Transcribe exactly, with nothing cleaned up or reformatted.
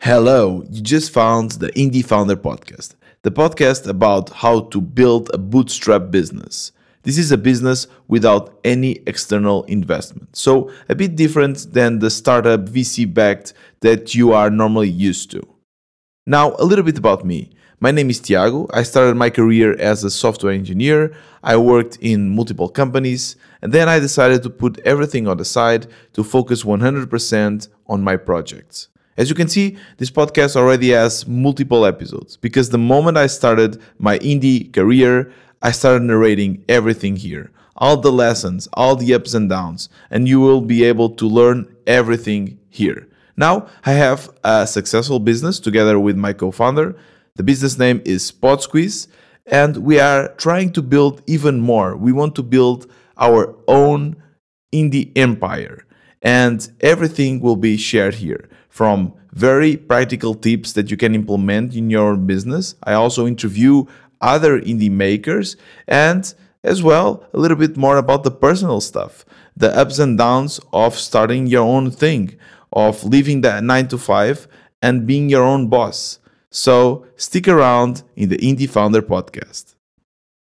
Hello, you just found the Indie Founder Podcast, the podcast about how to build a bootstrap business. This is a business without any external investment, so a bit different than the startup V C-backed that you are normally used to. Now, a little bit about me. My name is Tiago. I started my career as a software engineer. I worked in multiple companies, and then I decided to put everything on the side to focus one hundred percent on my projects. As you can see, this podcast already has multiple episodes because the moment I started my indie career, I started narrating everything here. All the lessons, all the ups and downs, and you will be able to learn everything here. Now, I have a successful business together with my co-founder. The business name is PodSqueeze, and we are trying to build even more. We want to build our own indie empire, and everything will be shared here. From very practical tips that you can implement in your business. I also interview other indie makers, and as well, a little bit more about the personal stuff, the ups and downs of starting your own thing, of leaving that nine to five and being your own boss. So stick around in the Indie Founder Podcast.